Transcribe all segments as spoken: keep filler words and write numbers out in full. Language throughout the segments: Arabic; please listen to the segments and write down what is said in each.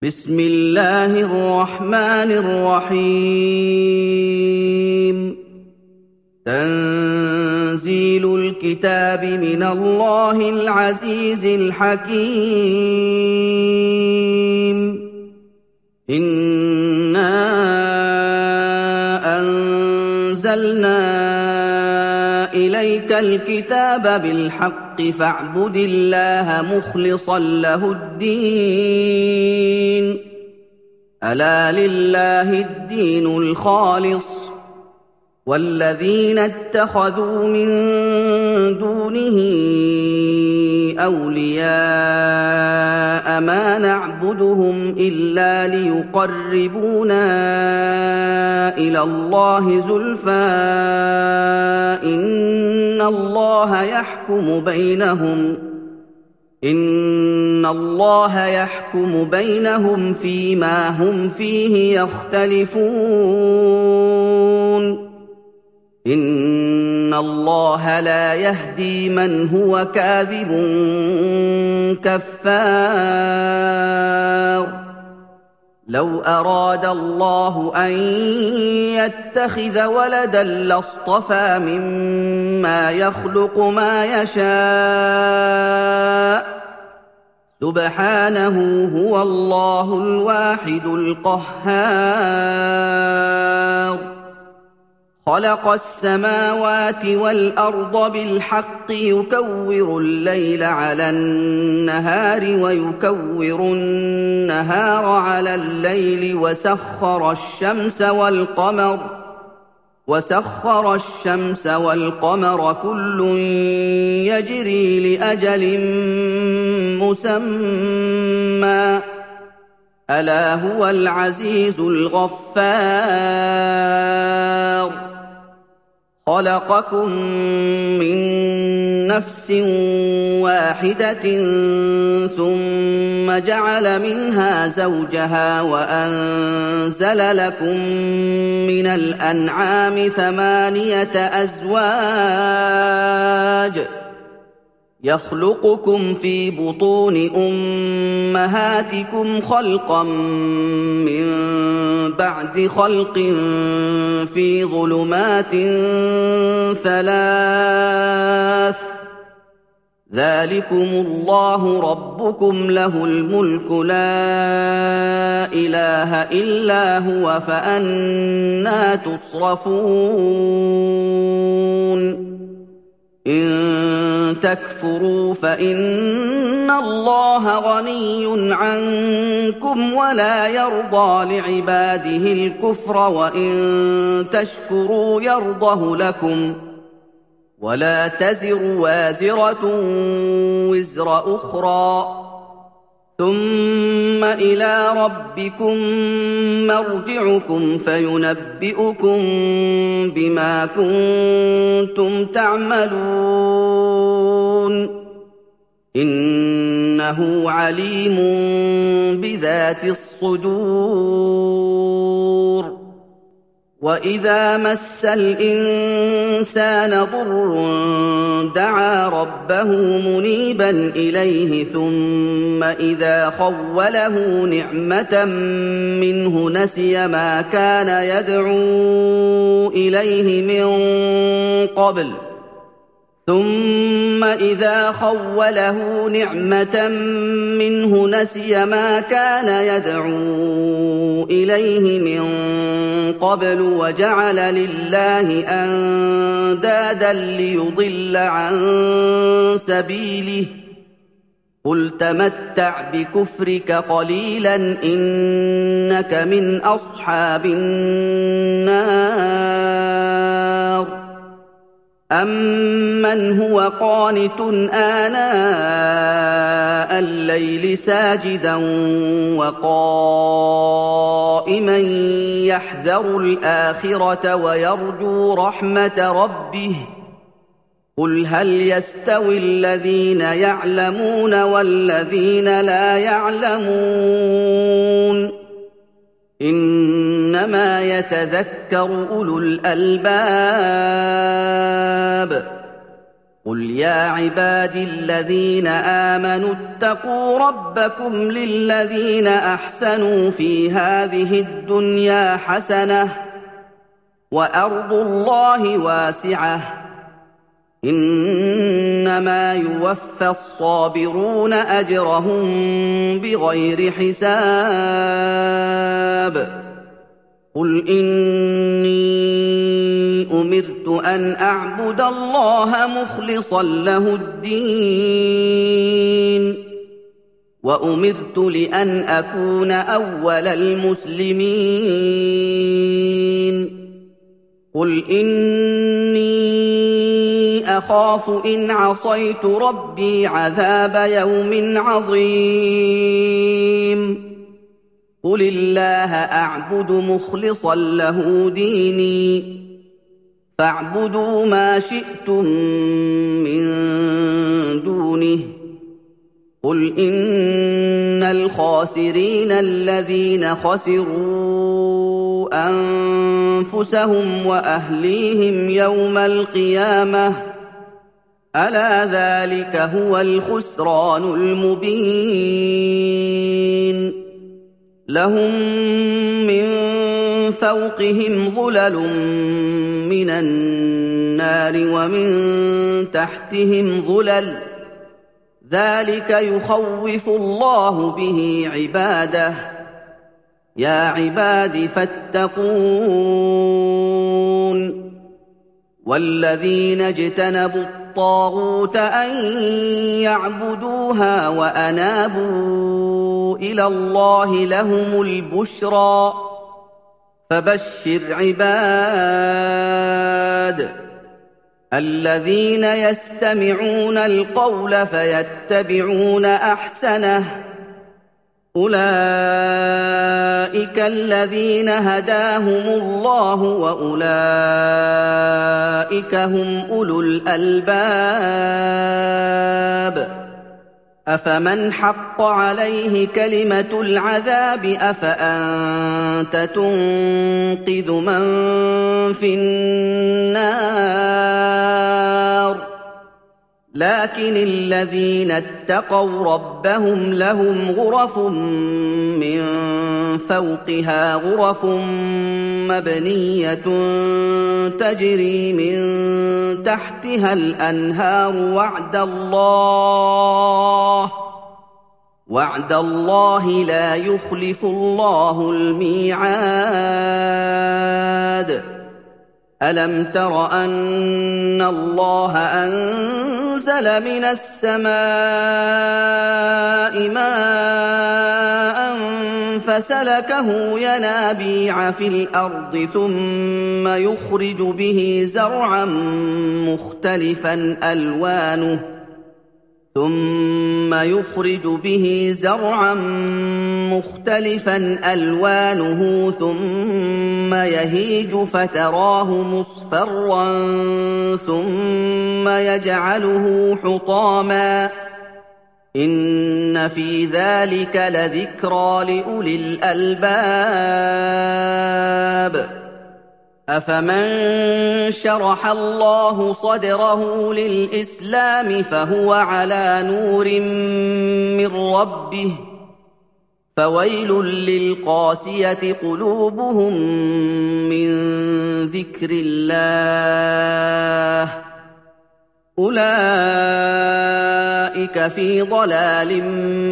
بسم الله الرحمن الرحيم تنزيل الكتاب من الله العزيز الحكيم إنا أنزلنا إليك الكتاب بالحق فاعبد الله مخلصا له الدين ألا لله الدين الخالص والذين اتخذوا من دونه أولياء ما نعبدهم إلا ليقربونا إلى الله زلفى إن الله يحكم بينهم إن الله يحكم بينهم فيما هم فيه يختلفون إن الله لا يهدي من هو كاذب كفار لو أراد الله أن يتخذ ولدا لاصطفى مما يخلق ما يشاء سبحانه هو الله الواحد القهار خلق السماوات والأرض بالحق يكور الليل على النهار ويكور النهار على الليل وسخر الشمس والقمر وسخر الشمس والقمر كل يجري لأجل مسمى ألا هو العزيز الغفار خلقكم من نفس واحدة ثم جعل منها زوجها وأنزل لكم من الأنعام ثمانية أزواج يخلقكم في بطون أمهاتكم خلقا من بعد خلق في ظلمات ثلاث ذلكم الله ربكم له الملك لا إله إلا هو فأنى تصرفون إن تكفروا فإن الله غني عنكم ولا يرضى لعباده الكفر وإن تشكروا يرضه لكم ولا تزر وازرة وزر أخرى ثم إلى ربكم مرجعكم فينبئكم بما كنتم تعملون إنه عليم بذات الصدور وإذا مس الإنسان ضر دعا ربه منيبا إليه ثم إذا خوله نعمة منه نسي ما كان يدعو إليه من قبل ثم إذا خوله نعمة منه نسي ما كان يدعو إليه من قبل وجعل لله أندادا ليضل عن سبيله قل تمتع بكفرك قليلا إنك من أصحاب النار أَمَّنْ هُوَ قَانِتٌ آنَاءَ اللَّيْلِ سَاجِدًا وَقَائِمًا يَحْذَرُ الْآخِرَةَ وَيَرْجُو رَحْمَةَ رَبِّهِ قُلْ هَلْ يَسْتَوِي الَّذِينَ يَعْلَمُونَ وَالَّذِينَ لَا يَعْلَمُونَ إنما يتذكر أولو الألباب قُلْ يَا عِبَادِي الَّذِينَ آمَنُوا اتَّقُوا رَبَّكُمْ لِلَّذِينَ أَحْسَنُوا فِي هَٰذِهِ الدُّنْيَا حَسَنَةٌ ۗ وَأَرْضُ اللَّهِ وَاسِعَةٌ ۗ إِنَّمَا يُوَفَّى الصَّابِرُونَ أَجْرَهُم بِغَيْرِ حِسَابٍ قُلْ إِنِّي أُمِرْتُ أَنْ أَعْبُدَ اللَّهَ مُخْلِصًا لَّهُ الدِّينَ وَأُمِرْتُ لِأَنْ أَكُونَ أَوَّلَ الْمُسْلِمِينَ قُلْ إِنِّي أَخَافُ إِنْ عَصَيْتُ رَبِّي عَذَابَ يَوْمٍ عَظِيمٍ قُلِ اللَّهَ أَعْبُدُ مُخْلِصًا لَّهُ دِينِي فَاعْبُدُوا مَا شِئْتُم مِّن دُونِهِ قُلْ إِنَّ الْخَاسِرِينَ الَّذِينَ خَسِرُوا أَنفُسَهُمْ وَأَهْلِيهِمْ يَوْمَ الْقِيَامَةِ أَلَا ذَٰلِكَ هُوَ الْخُسْرَانُ الْمُبِينُ لَهُم مِّن فَوْقِهِمْ ظُلَلٌ مِّنَ النَّارِ وَمِن تَحْتِهِمْ ظُلَلٌ ۚ ذَٰلِكَ يُخَوِّفُ اللَّهُ بِهِ عِبَادَهُ ۚ يَا عِبَادِ فَاتَّقُونِ وَالَّذِينَ اجْتَنَبُوا الطَّاغُوتَ أَن يَعْبُدُوهَا وَأَنَابُوا إِلَى اللَّهِ لَهُمُ الْبُشْرَىٰ فَبَشِّرْ عِبَادِ الَّذِينَ يَسْتَمِعُونَ الْقَوْلَ فَيَتَّبِعُونَ أَحْسَنَهُ ۚ أُولَٰئِكَ الَّذِينَ هَدَاهُمُ اللَّهُ ۖ وَأُولَٰئِكَ هُمْ أُولُو الْأَلْبَابِ أَفَمَنْ حَقَّ عَلَيْهِ كَلِمَةُ الْعَذَابِ أَفَأَنتَ تُنقِذُ مَن فِي النَّارِ لَٰكِنِ الَّذِينَ اتَّقَوْا رَبَّهُمْ لَهُمْ غُرَفٌ مِّن فَوْقِهَا غُرَفٌ مَّبْنِيَّةٌ تَجْرِي مِن تَحْتِهَا الْأَنْهَارُ ۖ وَعْدَ اللَّهِ وَعْدَ اللَّهِ لَا يُخْلِفُ اللَّهُ الْمِيعَادَ أَلَمْ تَرَ أَنَّ اللَّهَ أَنزَلَ مِنَ السَّمَاءِ مَاءً فَسَلَكَهُ يَنَابِيعَ فِي الْأَرْضِ ثُمَّ يُخْرِجُ بِهِ زَرْعًا مُّخْتَلِفًا أَلْوَانُهُ ثُمَّ يُخْرِجُ بِهِ زَرْعًا مُّخْتَلِفًا أَلْوَانُهُ ثُمَّ يَهِيجُ فَتَرَاهُ مُصْفَرًّا ثُمَّ يَجْعَلُهُ حُطَامًا ۚ إِنَّ فِي ذَٰلِكَ لَذِكْرَىٰ لِأُولِي الْأَلْبَابِ أَفَمَن شَرَحَ اللَّهُ صَدْرَهُ لِلْإِسْلَامِ فَهُوَ عَلَىٰ نُورٍ مِّن رَّبِّهِ ۖ فَوَيْلٌ لِّلْقَاسِيَةِ قُلُوبُهُم مِّن ذِكْرِ اللَّهِ ۚ أُولَٰئِكَ فِي ضَلَالٍ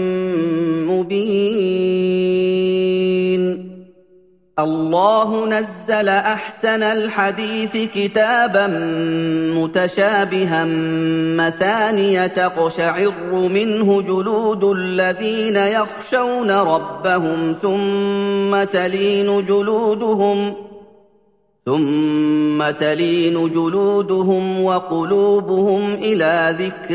مُّبِينٍ اللَّهُ نَزَّلَ أَحْسَنَ الْحَدِيثِ كِتَابًا مُّتَشَابِهًا مَّثَانِيَ تَقْشَعِرُّ مِنْهُ جُلُودُ الَّذِينَ يَخْشَوْنَ رَبَّهُمْ ثُمَّ تَلِينُ جُلُودُهُمْ ثُمَّ تَلِينُ جُلُودُهُمْ وَقُلُوبُهُمْ إِلَىٰ ذِكْرِ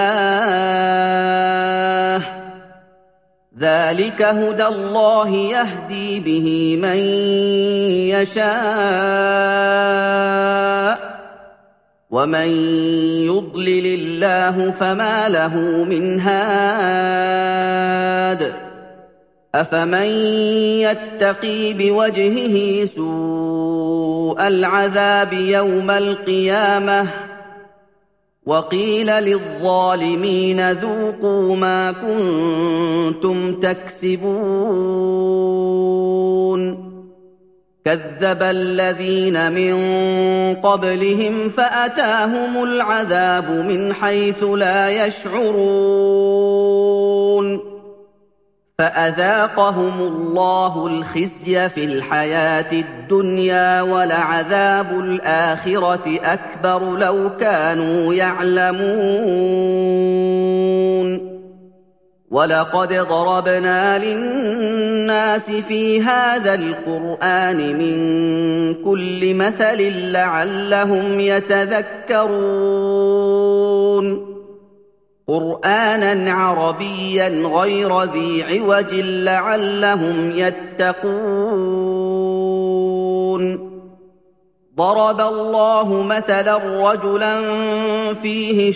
اللَّهِ ۚ ذَٰلِكَ هُدَى اللَّهِ يَهْدِي بِهِ مَن يَشَاءُ ۚ وَمَن يُضْلِلِ اللَّهُ فَمَا لَهُ مِنْ هَادٍ أَفَمَن يَتَّقِي بِوَجْهِهِ سُوءَ الْعَذَابِ يَوْمَ الْقِيَامَةِ وقيل للظالمين ذوقوا ما كنتم تكسبون كذب الذين من قبلهم فأتاهم العذاب من حيث لا يشعرون فأذاقهم الله الخزي في الحياة الدنيا ولعذاب الآخرة أكبر لو كانوا يعلمون ولقد ضربنا للناس في هذا القرآن من كل مثل لعلهم يتذكرون قرآناً عربياً غير ذي عوج لعلهم يتقون ضرب الله مثلاً رجلاً فيه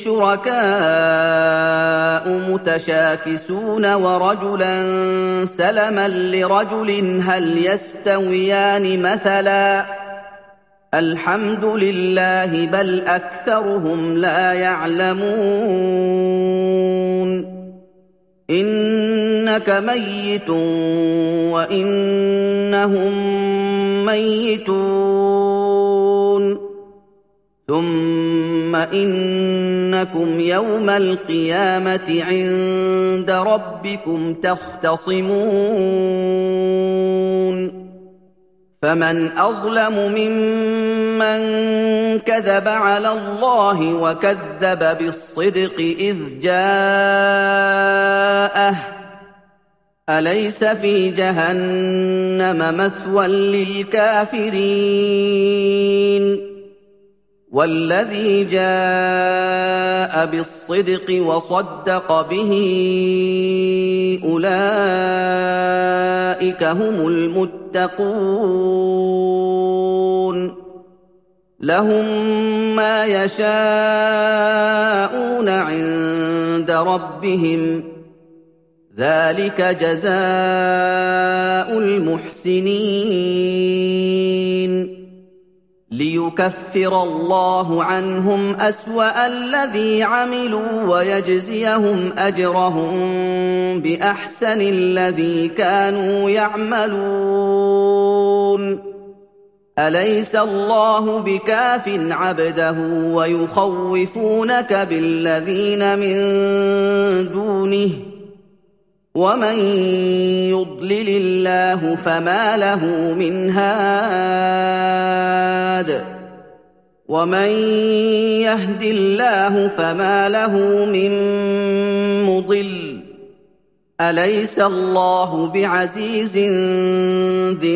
شركاء متشاكسون ورجلاً سلماً لرجل هل يستويان مثلاً الحمد لله بل أكثرهم لا يعلمون إنك ميت وإنهم ميتون ثم إنكم يوم القيامة عند ربكم تختصمون فمن أظلم ممن كذب على الله وكذب بالصدق إذ جاءه أليس في جهنم مثوى للكافرين والذي جاء بالصدق وصدق به أولئك هم المتقون لهم ما يشاءون عند ربهم ذلك جزاء المحسنين ليكفر الله عنهم أسوأ الذي عملوا ويجزيهم أجرهم بأحسن الذي كانوا يعملون أليس الله بكاف عبده ويخوفونك بالذين من دونه ومن يضلل الله فما له من هاد ومن يهد الله فما له من مضل أليس الله بعزيز ذي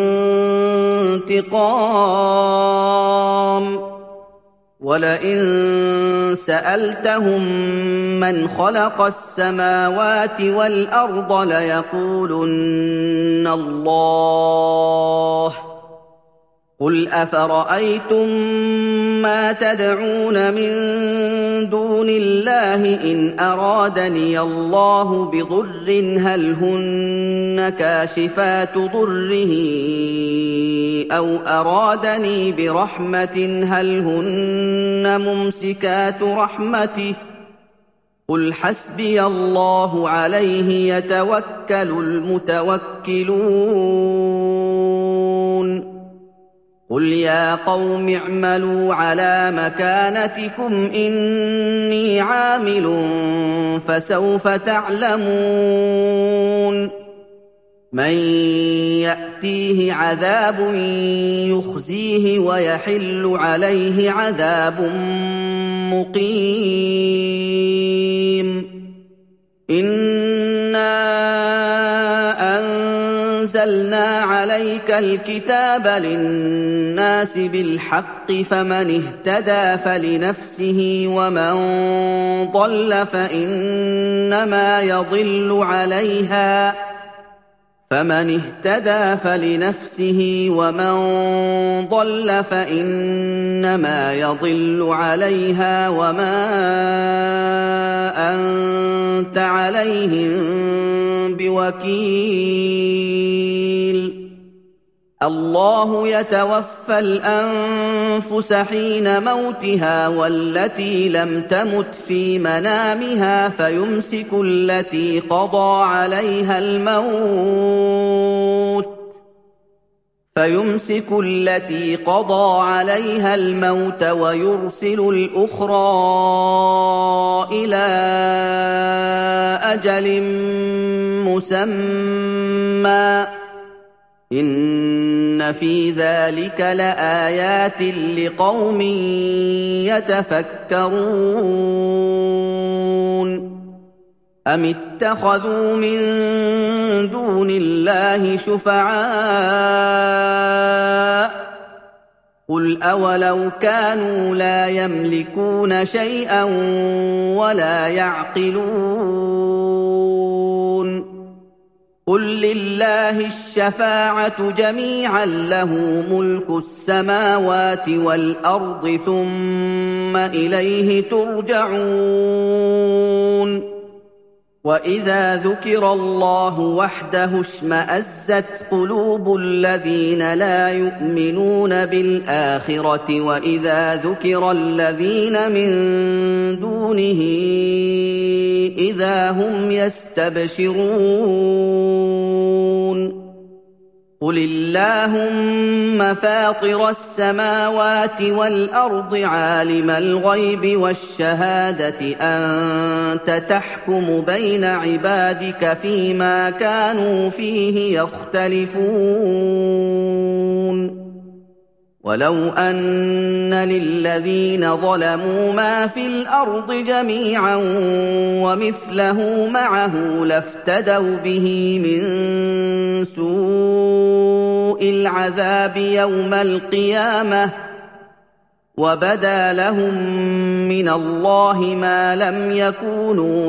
انتقام ولئن سألتهم من خلق السماوات والأرض ليقولن الله قل أفرأيتم ما تدعون من دون الله إن أرادني الله بضر هل هن كاشفات ضره أو أرادني برحمة هل هن ممسكات رحمته قل حسبي الله عليه يتوكل المتوكلون قل يا قوم اعملوا على مكانتكم إني عامل فسوف تعلمون من يأتيه عذاب يخزيه ويحل عليه عذاب مقيم إنا أنزلنا عليك الكتاب للناس بالحق فمن اهتدى فلنفسه ومن ضل فإنما يضل عليها فمن اهتدى فلنفسه ومن ضل فإنما يضل عليها وما أنت عليهم بوكيل الله يتوفى الأنفس حين موتها والتي لم تمت في منامها فيمسك التي قضى عليها الموت فيمسك التي قضى عليها الموت ويرسل الأخرى إلى أجل مسمى إن في ذلك لآيات لقوم يتفكرون أم اتخذوا من دون الله شفعاء قل أولو كانوا لا يملكون شيئا ولا يعقلون قل لله الشفاعة جميعا له ملك السماوات والأرض ثم إليه ترجعون وإذا ذكر الله وحده اشمأزت قلوب الذين لا يؤمنون بالآخرة وإذا ذكر الذين من دونه إذا هم يستبشرون قل اللهم فاطر السماوات والأرض عالم الغيب والشهادة أنت تحكم بين عبادك فيما كانوا فيه يختلفون ولو أن للذين ظلموا ما في الأرض جميعا ومثله معه لافتدوا به من سوء العذاب يوم القيامة وبدا لهم من الله ما لم يكونوا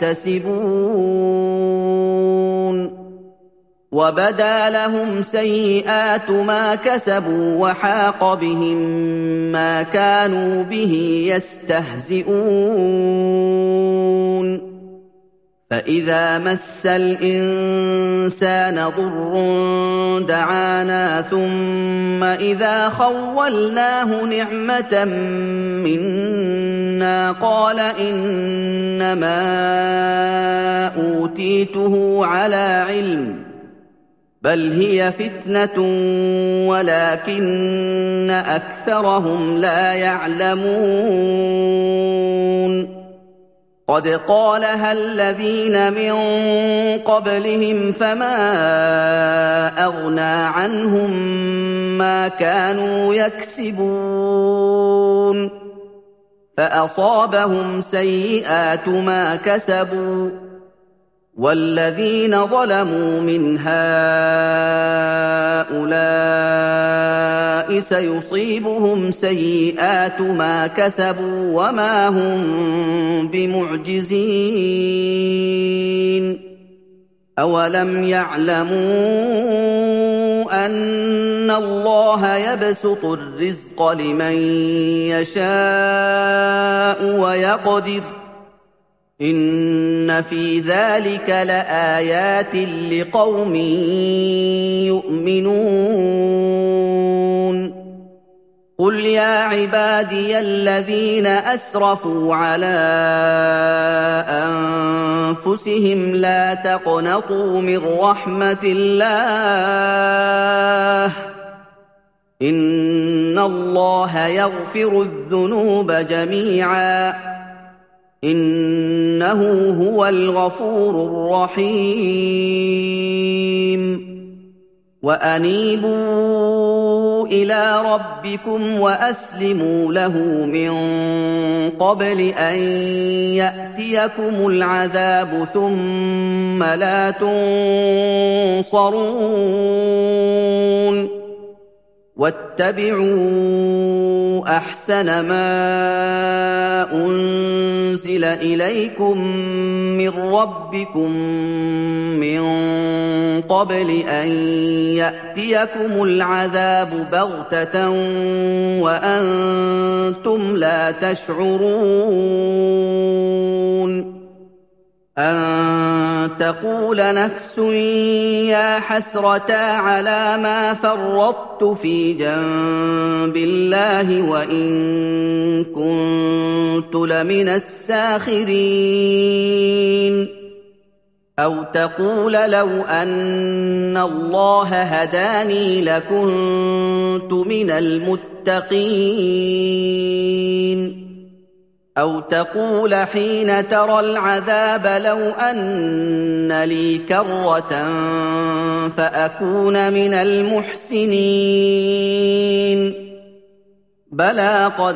يحتسبون وبدا لهم سيئات ما كسبوا وحاق بهم ما كانوا به يستهزئون فإذا مس الإنسان ضر دعانا ثم إذا خولناه نعمة منا قال إنما أوتيته على علم بل هي فتنة ولكن أكثرهم لا يعلمون قد قالها الذين من قبلهم فما أغنى عنهم ما كانوا يكسبون فأصابهم سيئات ما كسبوا والذين ظلموا من هؤلاء سيصيبهم سيئات ما كسبوا وما هم بمعجزين أولم يعلموا أن الله يبسط الرزق لمن يشاء ويقدر إن في ذلك لآيات لقوم يؤمنون قل يا عبادي الذين أسرفوا على أنفسهم لا تقنطوا من رحمة الله إن الله يغفر الذنوب جميعا إنه هو الغفور الرحيم وأنيبوا إلى ربكم وأسلموا له من قبل أن يأتيكم العذاب ثم لا تنصرون واتبعوا أحسن ما أنزل إليكم من ربكم من قبل أن يأتيكم العذاب بغتة وأنتم لا تشعرون أن تقول نفس يا حسرتا على ما فرطت في جنب الله وإن كنت لمن الساخرين أو تقول لو أن الله هداني لكنت من المتقين أو تقول حين ترى العذاب لو أن لي كرة فأكون من المحسنين بلى قد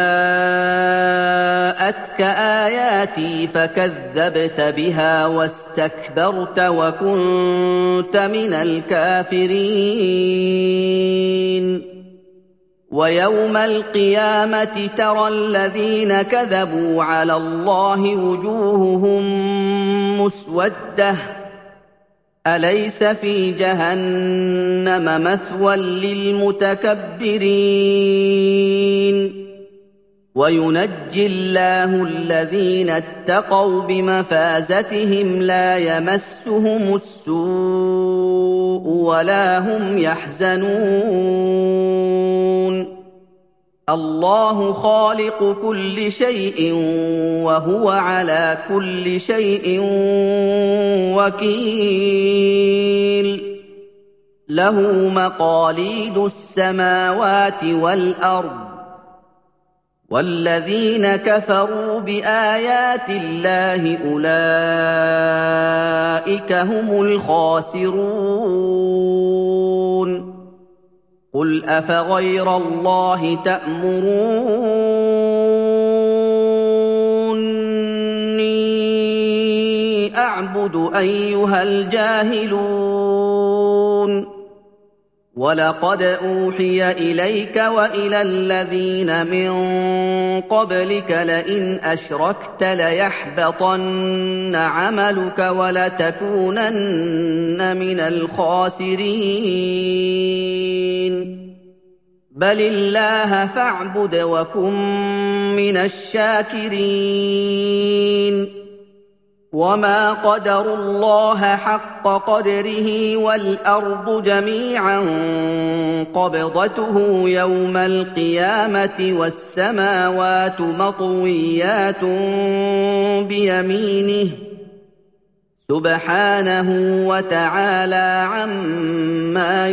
جاءتك آياتي فكذبت بها واستكبرت وكنت من الكافرين ويوم القيامة ترى الذين كذبوا على الله وجوههم مسودة أليس في جهنم مثوى للمتكبرين وينجي الله الذين اتقوا بمفازتهم لا يمسهم السوء ولا هم يحزنون الله خالق كل شيء وهو على كل شيء وكيل له مقاليد السماوات والأرض والذين كفروا بآيات الله أولئك هم الخاسرون قل أفغير الله تأمروني أعبد أيها الجاهلون ولقد أوحي إليك وإلى الذين من قبلك لئن أشركت ليحبطن عملك ولتكونن من الخاسرين بل الله فاعبد وكن من الشاكرين وما قدروا الله حق قدره والأرض جميعا قبضته يوم القيامة والسماوات مطويات بيمينه سبحانه وتعالى عما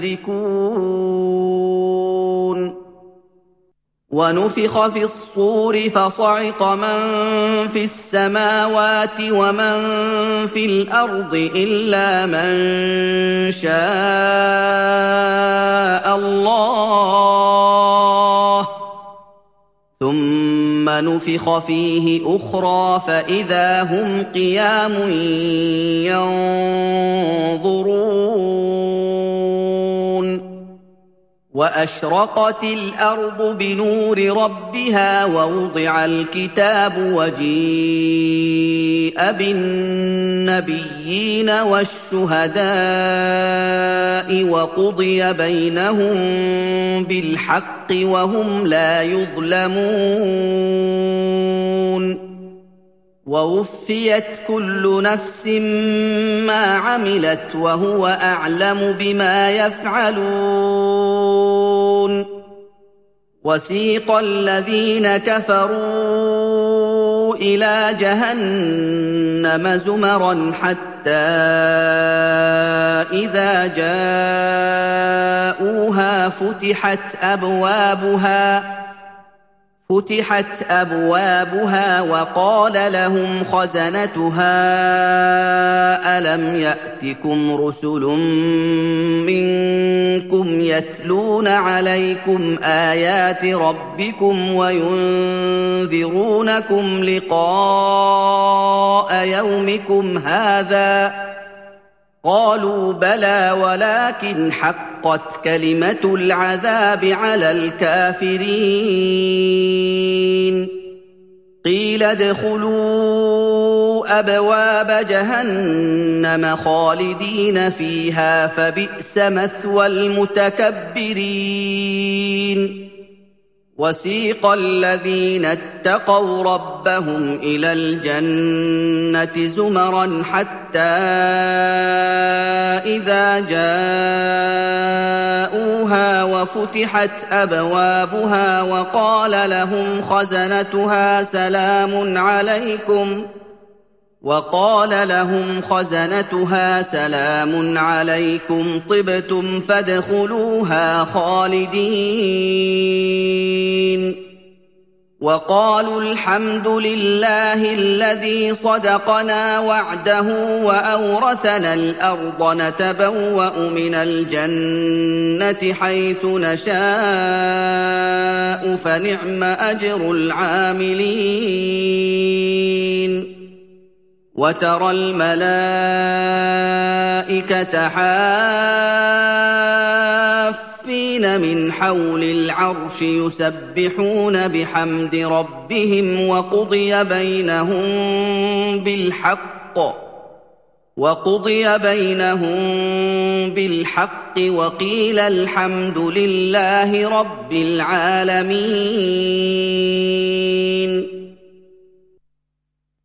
يشركون ونفخ في الصور فصعق من في السماوات ومن في الأرض إلا من شاء الله ثم نفخ فيه أخرى فإذا هم قيام ينظرون وأشرقت الأرض بنور ربها ووضع الكتاب وجيء بالنبيين والشهداء وقضي بينهم بالحق وهم لا يظلمون ووفيت كل نفس ما عملت وهو أعلم بما يفعلون وسيق الذين كفروا إلى جهنم زمرا حتى إذا جاءوها فتحت أبوابها فتحت أبوابها وقال لهم خزنتها ألم يأتكم رسل منكم يتلون عليكم آيات ربكم وينذرونكم لقاء يومكم هذا قالوا بلى ولكن حقت كلمة العذاب على الكافرين قيل ادخلوا أبواب جهنم خالدين فيها فبئس مثوى المتكبرين وَسِيقَ الَّذِينَ اتَّقَوْا رَبَّهُمْ إِلَى الْجَنَّةِ زُمَرًا حَتَّىٰ إِذَا جَاءُوهَا وَفُتِحَتْ أَبْوَابُهَا وَقَالَ لَهُمْ خَزَنَتُهَا سَلَامٌ عَلَيْكُمْ وقال لهم خزنتها سلام عليكم طبتم فادخلوها خالدين وقالوا الحمد لله الذي صدقنا وعده وأورثنا الأرض نتبوأ من الجنة حيث نشاء فنعم أجر العاملين وَتَرَى الْمَلَائِكَةَ حَافِّينَ مِنْ حَوْلِ الْعَرْشِ يُسَبِّحُونَ بِحَمْدِ رَبِّهِمْ وَقُضِيَ بَيْنَهُم بِالْحَقِّ وَقُضِيَ بَيْنَهُم بِالْحَقِّ وَقِيلَ الْحَمْدُ لِلَّهِ رَبِّ الْعَالَمِينَ